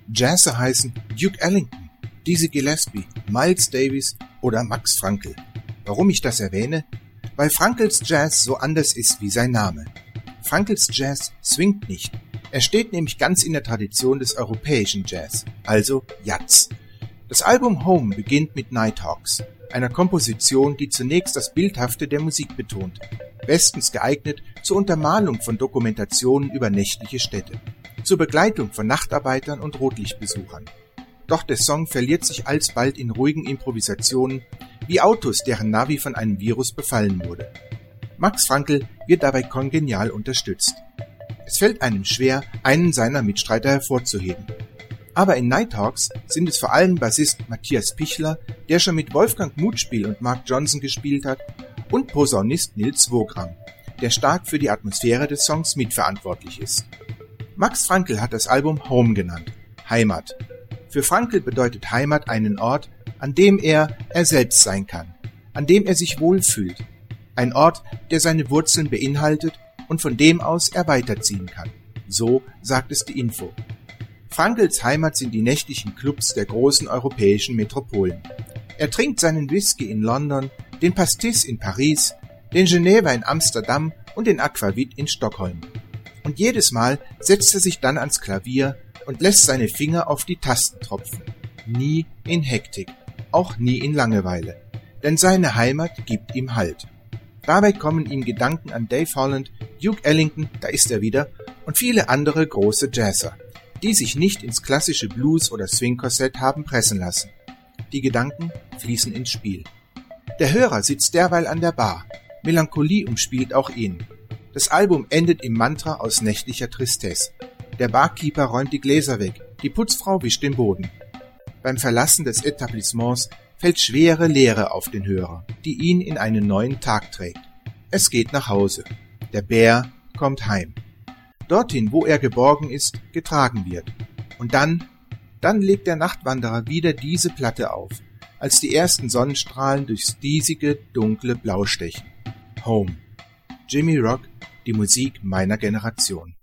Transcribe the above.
Jazzer heißen Duke Ellington, Dizzy Gillespie, Miles Davis oder Max Frankl. Warum ich das erwähne? Weil Frankls Jazz so anders ist wie sein Name. Frankls Jazz swingt nicht. Er steht nämlich ganz in der Tradition des europäischen Jazz, also Jazz. Das Album Home beginnt mit Nighthawks, einer Komposition, die zunächst das Bildhafte der Musik betont, bestens geeignet zur Untermalung von Dokumentationen über nächtliche Städte, zur Begleitung von Nachtarbeitern und Rotlichtbesuchern. Doch der Song verliert sich alsbald in ruhigen Improvisationen, wie Autos, deren Navi von einem Virus befallen wurde. Max Frankl wird dabei kongenial unterstützt. Es fällt einem schwer, einen seiner Mitstreiter hervorzuheben. Aber in Nighthawks sind es vor allem Bassist Matthias Pichler, der schon mit Wolfgang Mutspiel und Mark Johnson gespielt hat, und Posaunist Nils Wogram, der stark für die Atmosphäre des Songs mitverantwortlich ist. Max Frankl hat das Album Home genannt, Heimat. Für Frankl bedeutet Heimat einen Ort, an dem er selbst sein kann, an dem er sich wohlfühlt. Ein Ort, der seine Wurzeln beinhaltet und von dem aus er weiterziehen kann. So sagt es die Info. Frankls Heimat sind die nächtlichen Clubs der großen europäischen Metropolen. Er trinkt seinen Whisky in London, den Pastis in Paris, den Geneva in Amsterdam und den Aquavit in Stockholm. Und jedes Mal setzt er sich dann ans Klavier und lässt seine Finger auf die Tasten tropfen. Nie in Hektik, auch nie in Langeweile. Denn seine Heimat gibt ihm Halt. Dabei kommen ihm Gedanken an Dave Holland, Duke Ellington, da ist er wieder, und viele andere große Jazzer, die sich nicht ins klassische Blues- oder Swing-Korsett haben pressen lassen. Die Gedanken fließen ins Spiel. Der Hörer sitzt derweil an der Bar. Melancholie umspielt auch ihn. Das Album endet im Mantra aus nächtlicher Tristesse. Der Barkeeper räumt die Gläser weg, die Putzfrau wischt den Boden. Beim Verlassen des Etablissements fällt schwere Leere auf den Hörer, die ihn in einen neuen Tag trägt. Es geht nach Hause. Der Bär kommt heim. Dorthin, wo er geborgen ist, getragen wird. Und dann legt der Nachtwanderer wieder diese Platte auf, als die ersten Sonnenstrahlen durchs diesige, dunkle Blau stechen. Home. Jimmy Rock, die Musik meiner Generation.